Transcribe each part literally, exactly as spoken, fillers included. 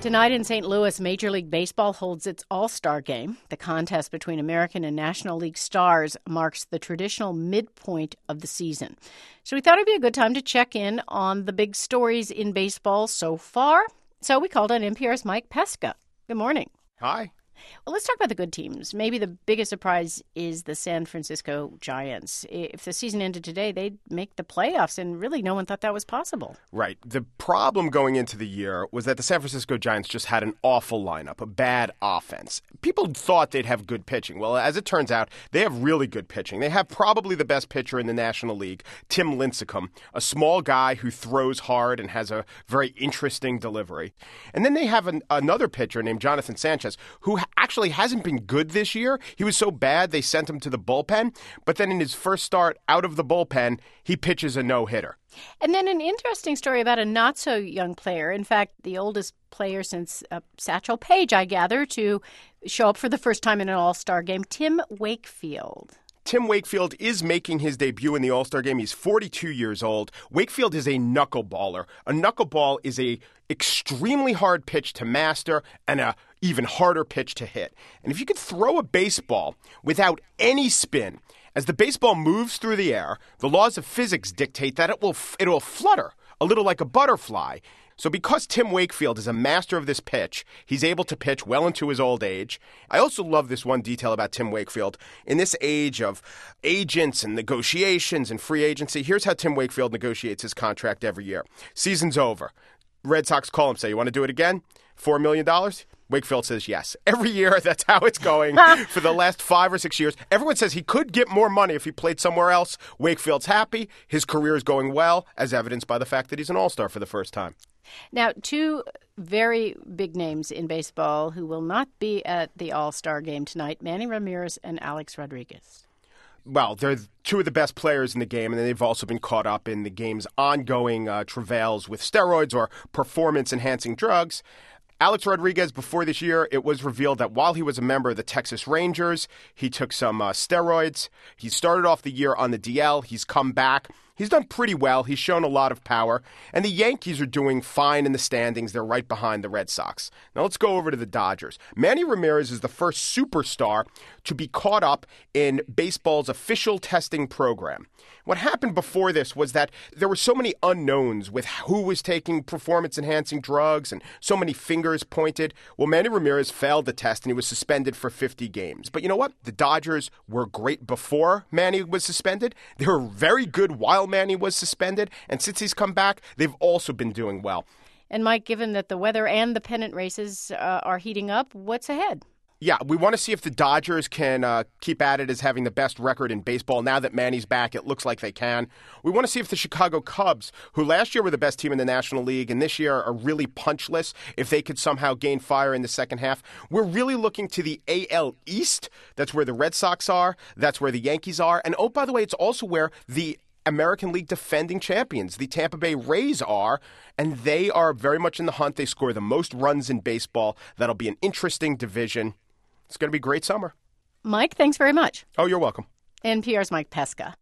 Tonight in Saint Louis, Major League Baseball holds its All-Star Game. The contest between American and National League stars marks the traditional midpoint of the season. So we thought it'd be a good time to check in on the big stories in baseball so far. So we called on N P R's Mike Pesca. Good morning. Hi. Well, let's talk about the good teams. Maybe the biggest surprise is the San Francisco Giants. If the season ended today, they'd make the playoffs, and really no one thought that was possible. Right. The problem going into the year was that the San Francisco Giants just had an awful lineup, a bad offense. People thought they'd have good pitching. Well, as it turns out, they have really good pitching. They have probably the best pitcher in the National League, Tim Lincecum, a small guy who throws hard and has a very interesting delivery. And then they have an, another pitcher named Jonathan Sanchez, who actually hasn't been good this year. He was so bad they sent him to the bullpen, but then in his first start out of the bullpen, he pitches a no-hitter. And then an interesting story about a not-so-young player. In fact, the oldest player since uh, Satchel Paige, I gather, to show up for the first time in an All-Star game, Tim Wakefield. Tim Wakefield is making his debut in the All-Star game. He's forty-two years old. Wakefield is a knuckleballer. A knuckleball is a extremely hard pitch to master and a even harder pitch to hit. And if you could throw a baseball without any spin, as the baseball moves through the air, the laws of physics dictate that it will it will flutter a little like a butterfly. So because Tim Wakefield is a master of this pitch, he's able to pitch well into his old age. I also love this one detail about Tim Wakefield. In this age of agents and negotiations and free agency, here's how Tim Wakefield negotiates his contract every year. Season's over. Red Sox call him, say, you want to do it again? Four million dollars? Wakefield says yes. Every year, that's how it's going for the last five or six years. Everyone says he could get more money if he played somewhere else. Wakefield's happy. His career is going well, as evidenced by the fact that he's an all-star for the first time. Now, two very big names in baseball who will not be at the All-Star game tonight, Manny Ramirez and Alex Rodriguez. Well, they're two of the best players in the game, and they've also been caught up in the game's ongoing uh, travails with steroids or performance-enhancing drugs. Alex Rodriguez, before this year, it was revealed that while he was a member of the Texas Rangers, he took some uh, steroids. He started off the year on the D L. He's come back. He's done pretty well. He's shown a lot of power. And the Yankees are doing fine in the standings. They're right behind the Red Sox. Now let's go over to the Dodgers. Manny Ramirez is the first superstar to be caught up in baseball's official testing program. What happened before this was that there were so many unknowns with who was taking performance-enhancing drugs and so many fingers pointed. Well, Manny Ramirez failed the test and he was suspended for fifty games. But you know what? The Dodgers were great before Manny was suspended. They were very good while Manny was suspended. And since he's come back, they've also been doing well. And Mike, given that the weather and the pennant races uh, are heating up, what's ahead? Yeah, we want to see if the Dodgers can uh, keep at it as having the best record in baseball. Now that Manny's back, it looks like they can. We want to see if the Chicago Cubs, who last year were the best team in the National League and this year are really punchless, if they could somehow gain fire in the second half. We're really looking to the A L East. That's where the Red Sox are. That's where the Yankees are. And oh, by the way, it's also where the American League defending champions, the Tampa Bay Rays, are, and they are very much in the hunt. They score the most runs in baseball. That'll be an interesting division. It's going to be a great summer. Mike, thanks very much. Oh, you're welcome. N P R's Mike Pesca.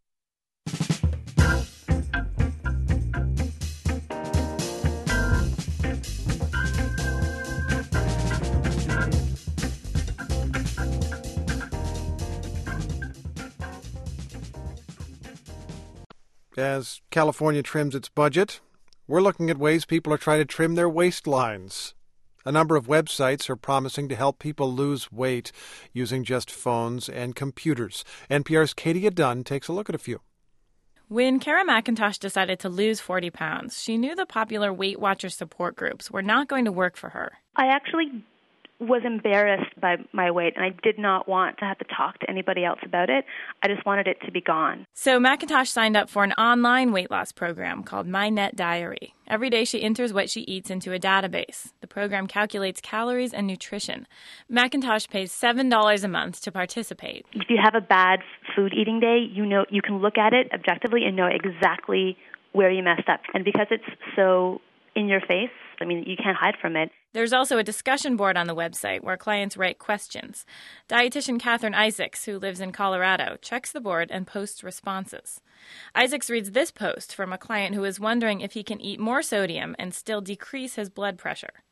As California trims its budget, we're looking at ways people are trying to trim their waistlines. A number of websites are promising to help people lose weight using just phones and computers. N P R's Katia Dunn takes a look at a few. When Kara McIntosh decided to lose forty pounds, she knew the popular Weight Watchers support groups were not going to work for her. I actually was embarrassed by my weight, and I did not want to have to talk to anybody else about it. I just wanted it to be gone. So McIntosh signed up for an online weight loss program called My Net Diary. Every day she enters what she eats into a database. The program calculates calories and nutrition. McIntosh pays seven dollars a month to participate. If you have a bad food eating day, you know you can look at it objectively and know exactly where you messed up. And because it's so in your face, I mean, you can't hide from it. There's also a discussion board on the website where clients write questions. Dietitian Catherine Isaacs, who lives in Colorado, checks the board and posts responses. Isaacs reads this post from a client who is wondering if he can eat more sodium and still decrease his blood pressure.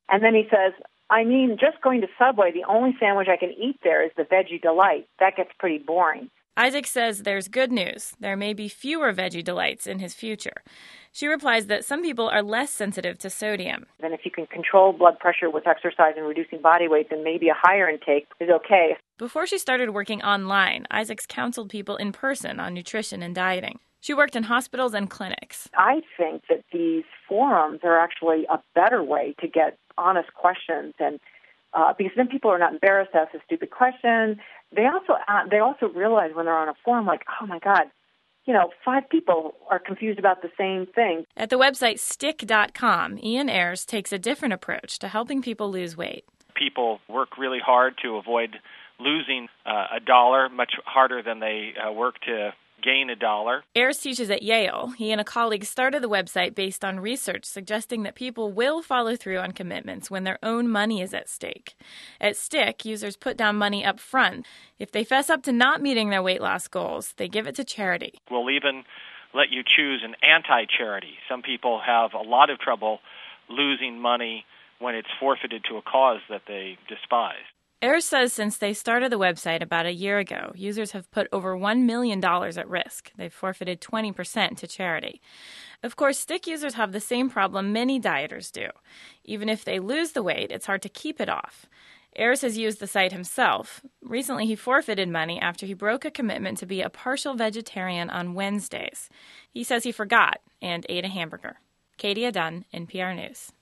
And then he says, I mean, just going to Subway, the only sandwich I can eat there is the Veggie Delight. That gets pretty boring. Isaac says there's good news. There may be fewer Veggie Delights in his future. She replies that some people are less sensitive to sodium. And if you can control blood pressure with exercise and reducing body weight, then maybe a higher intake is okay. Before she started working online, Isaacs counseled people in person on nutrition and dieting. She worked in hospitals and clinics. I think that these forums are actually a better way to get honest questions, and uh, because then people are not embarrassed to ask a stupid question. They also uh, they also realize when they're on a forum, like, oh my God, you know, five people are confused about the same thing. At the website stick dot com, Ian Ayres takes a different approach to helping people lose weight. People work really hard to avoid losing uh, a dollar, much harder than they uh, work to gain a dollar. Ayres teaches at Yale. He and a colleague started the website based on research suggesting that people will follow through on commitments when their own money is at stake. At Stick, users put down money up front. If they fess up to not meeting their weight loss goals, they give it to charity. We'll even let you choose an anti-charity. Some people have a lot of trouble losing money when it's forfeited to a cause that they despise. Ayres says since they started the website about a year ago, users have put over one million dollars at risk. They've forfeited twenty percent to charity. Of course, Stick users have the same problem many dieters do. Even if they lose the weight, it's hard to keep it off. Ayres has used the site himself. Recently, he forfeited money after he broke a commitment to be a partial vegetarian on Wednesdays. He says he forgot and ate a hamburger. Katie Dunn, N P R News.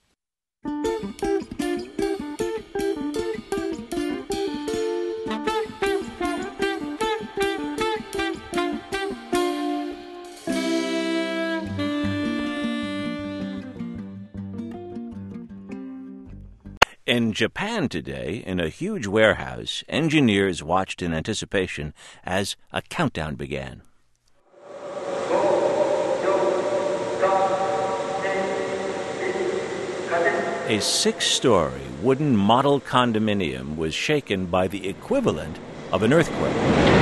In Japan today, in a huge warehouse, engineers watched in anticipation as a countdown began. A six-story wooden model condominium was shaken by the equivalent of an earthquake.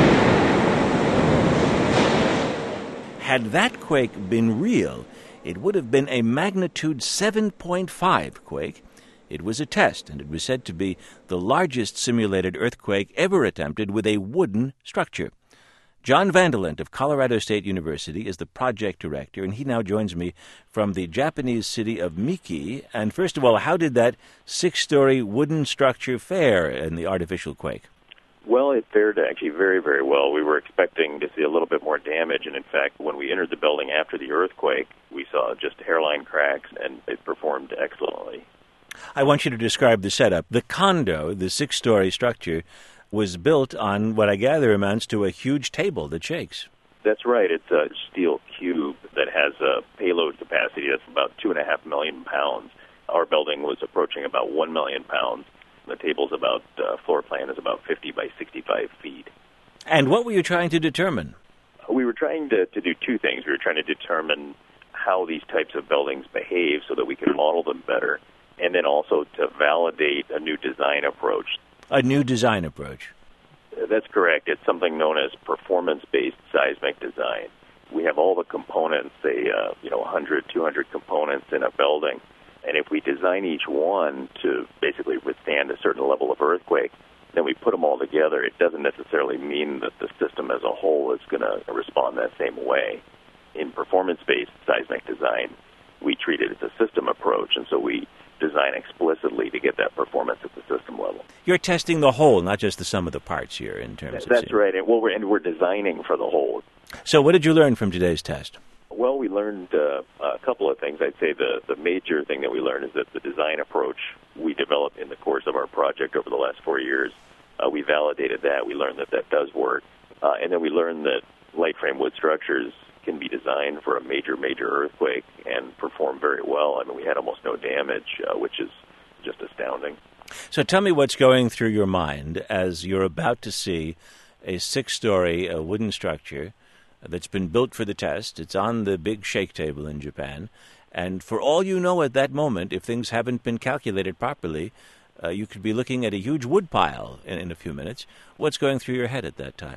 Had that quake been real, it would have been a magnitude seven point five quake. It was a test, and it was said to be the largest simulated earthquake ever attempted with a wooden structure. John Vandelent of Colorado State University is the project director, and he now joins me from the Japanese city of Miki. And first of all, how did that six-story wooden structure fare in the artificial quake? Well, it fared actually very, very well. We were expecting to see a little bit more damage, and in fact, when we entered the building after the earthquake, we saw just hairline cracks, and it performed excellently. I want you to describe the setup. The condo, the six-story structure, was built on what I gather amounts to a huge table that shakes. That's right. It's a steel cube that has a payload capacity that's about two and a half million pounds. Our building was approaching about one million pounds. The table's about, uh, floor plan is about fifty by sixty-five feet. And what were you trying to determine? We were trying to, to do two things. We were trying to determine how these types of buildings behave so that we can model them better, and then also to validate a new design approach. A new design approach. That's correct. It's something known as performance-based seismic design. We have all the components, say, uh, you know, one hundred, two hundred components in a building, and if we design each one to basically withstand a certain level of earthquake, then we put them all together. It doesn't necessarily mean that the system as a whole is going to respond that same way. In performance-based seismic design, we treat it as a system approach, and so we design explicitly to get that performance at the system level. You're testing the whole, not just the sum of the parts here in terms That's of... That's right, and, well, we're, and we're designing for the whole. So what did you learn from today's test? Well, we learned uh, a couple of things. I'd say the, the major thing that we learned is that the design approach we developed in the course of our project over the last four years, uh, we validated that. We learned that that does work. Uh, and then we learned that light frame wood structures can be designed for a major, major earthquake and perform very well. I mean, we had almost no damage, uh, which is just astounding. So tell me what's going through your mind as you're about to see a six-story uh, wooden structure that's been built for the test. It's on the big shake table in Japan. And for all you know at that moment, if things haven't been calculated properly, uh, you could be looking at a huge wood pile in, in a few minutes. What's going through your head at that time?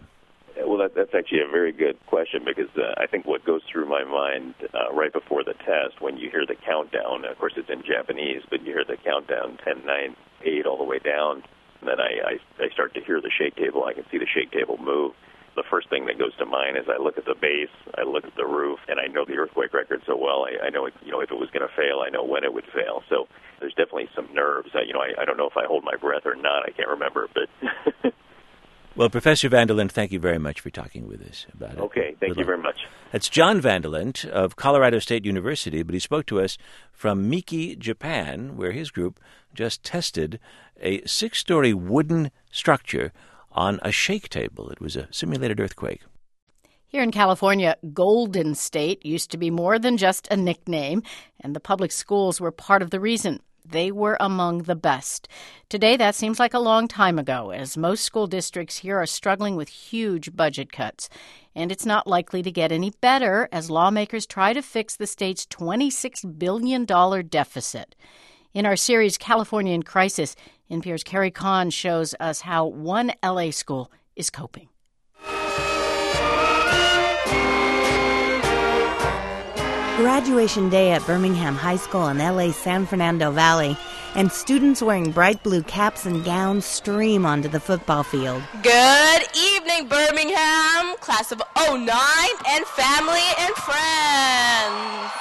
Well, that, that's actually a very good question because uh, I think what goes through my mind uh, right before the test, when you hear the countdown, of course it's in Japanese, but you hear the countdown ten, nine, eight all the way down, and then I, I, I start to hear the shake table. I can see the shake table move. The first thing that goes to mind is I look at the base, I look at the roof, and I know the earthquake record so well. I, I know, it, you know, if it was going to fail, I know when it would fail. So there's definitely some nerves. I, you know, I, I don't know if I hold my breath or not. I can't remember, but. Well, Professor Vanderlint, thank you very much for talking with us about it. Okay, thank you very much. That's John Vanderlint of Colorado State University, but he spoke to us from Miki, Japan, where his group just tested a six-story wooden structure on a shake table. It was a simulated earthquake. Here in California, Golden State used to be more than just a nickname, and the public schools were part of the reason. They were among the best. Today, that seems like a long time ago, as most school districts here are struggling with huge budget cuts. And it's not likely to get any better as lawmakers try to fix the state's twenty-six billion dollars deficit. In our series, California in Crisis, N P R's Carrie Kahn shows us how one L A school is coping. Graduation day at Birmingham High School in L A's San Fernando Valley, and students wearing bright blue caps and gowns stream onto the football field. Good evening, Birmingham, class of oh nine, and family and friends.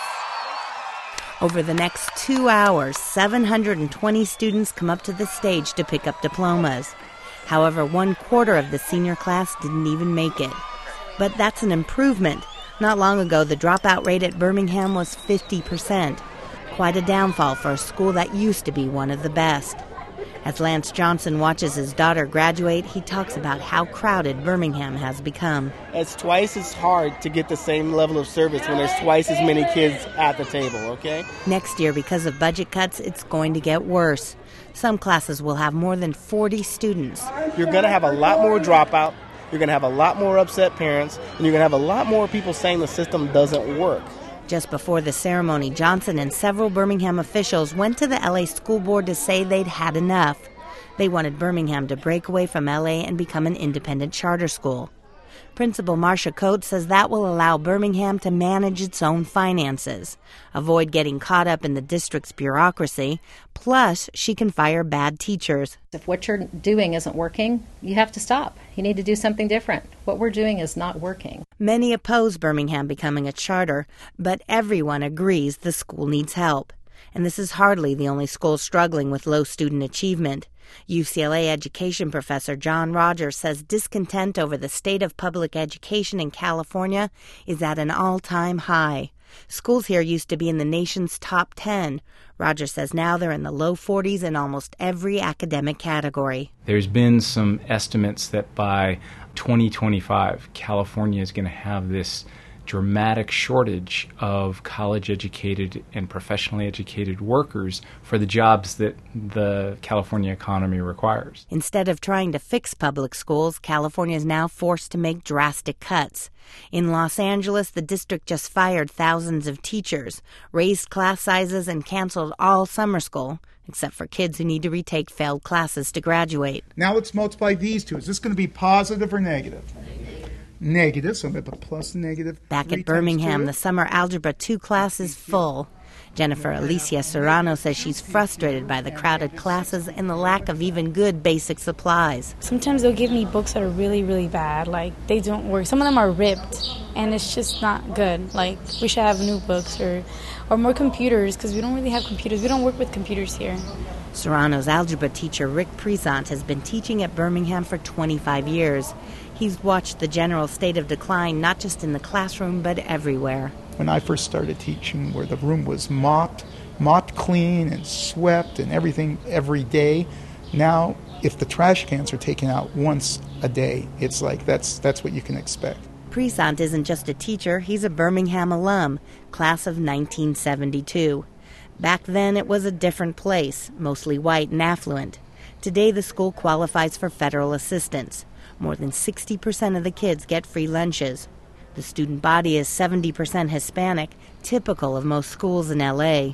Over the next two hours, seven hundred twenty students come up to the stage to pick up diplomas. However, one quarter of the senior class didn't even make it. But that's an improvement. Not long ago, the dropout rate at Birmingham was fifty percent. Quite a downfall for a school that used to be one of the best. As Lance Johnson watches his daughter graduate, he talks about how crowded Birmingham has become. It's twice as hard to get the same level of service when there's twice as many kids at the table, okay? Next year, because of budget cuts, it's going to get worse. Some classes will have more than forty students. You're going to have a lot more dropout. You're going to have a lot more upset parents, and you're going to have a lot more people saying the system doesn't work. Just before the ceremony, Johnson and several Birmingham officials went to the L A School Board to say they'd had enough. They wanted Birmingham to break away from L A and become an independent charter school. Principal Marcia Coates says that will allow Birmingham to manage its own finances, avoid getting caught up in the district's bureaucracy, plus she can fire bad teachers. If what you're doing isn't working, you have to stop. You need to do something different. What we're doing is not working. Many oppose Birmingham becoming a charter, but everyone agrees the school needs help. And this is hardly the only school struggling with low student achievement. U C L A education professor John Rogers says discontent over the state of public education in California is at an all-time high. Schools here used to be in the nation's top ten. Rogers says now they're in the low forties in almost every academic category. There's been some estimates that by twenty twenty-five, California is going to have this dramatic shortage of college-educated and professionally educated workers for the jobs that the California economy requires. Instead of trying to fix public schools, California is now forced to make drastic cuts. In Los Angeles, the district just fired thousands of teachers, raised class sizes, and canceled all summer school, except for kids who need to retake failed classes to graduate. Now let's multiply these two. Is this going to be positive or negative? Negative, so I'm going to put plus and negative. Back at Birmingham, the summer Algebra two class is full. Jennifer Alicia Serrano says she's frustrated by the crowded classes and the lack of even good basic supplies. Sometimes they'll give me books that are really, really bad. Like, they don't work. Some of them are ripped, and it's just not good. Like, we should have new books or, or more computers, because we don't really have computers. We don't work with computers here. Serrano's algebra teacher, Rick Presant, has been teaching at Birmingham for twenty-five years. He's watched the general state of decline not just in the classroom but everywhere. When I first started teaching, where the room was mopped, mopped clean and swept and everything every day, now if the trash cans are taken out once a day, it's like that's that's what you can expect. Presant isn't just a teacher, he's a Birmingham alum, class of nineteen seventy-two. Back then it was a different place, mostly white and affluent. Today the school qualifies for federal assistance. More than sixty percent of the kids get free lunches. The student body is seventy percent Hispanic, typical of most schools in L A.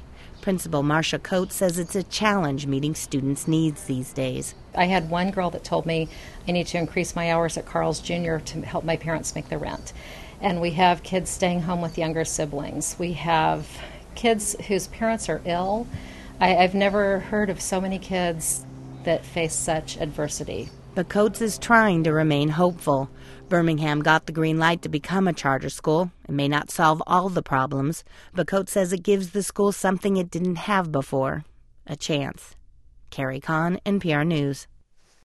Principal Marcia Coates says it's a challenge meeting students' needs these days. I had one girl that told me I need to increase my hours at Carl's Junior to help my parents make the rent. And we have kids staying home with younger siblings. We have kids whose parents are ill. I, I've never heard of so many kids that face such adversity. But Coates is trying to remain hopeful. Birmingham got the green light to become a charter school. It may not solve all the problems, but Coates says it gives the school something it didn't have before, a chance. Carrie Kahn, N P R News.